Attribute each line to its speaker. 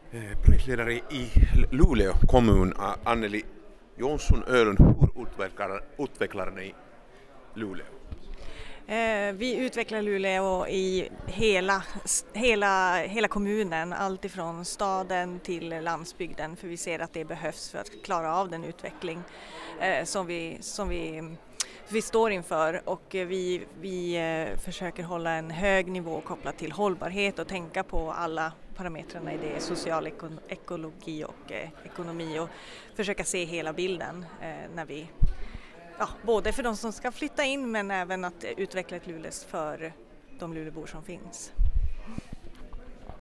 Speaker 1: Projektledare i Luleå kommun, Anneli Jonsson Öhlund, hur utvecklar ni Luleå?
Speaker 2: Vi utvecklar Luleå i hela kommunen, allt ifrån staden till landsbygden, för vi ser att det behövs för att klara av den utveckling som vi står inför, och vi försöker hålla en hög nivå kopplat till hållbarhet och tänka på alla parametrarna i det, social ekologi och ekonomi, och försöka se hela bilden när vi både för de som ska flytta in men även att utveckla ett Luleå för de Luleåbor som finns.